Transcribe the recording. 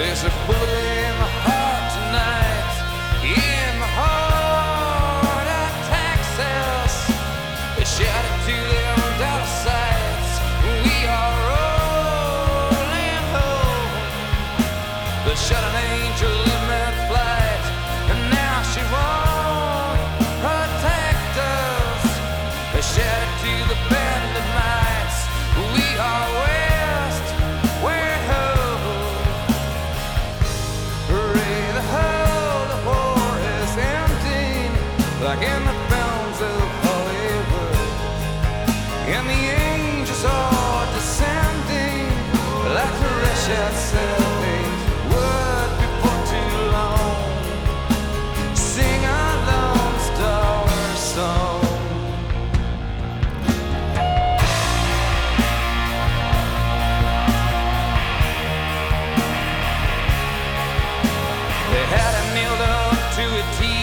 There's a bullet in my heart tonight, in my heart at Texas. They shout it to them dollar sights. We are rolling home. They shot an angel in mid-flight, and now she won't protect us. They shout it to the band of mites. We are west, we're home. Hooray, the whole the war is ending, like in the films of Hollywood. And the angels are descending, like the Russian sailors would before too long. Sing a Lone Star song. They had him nailed up to a T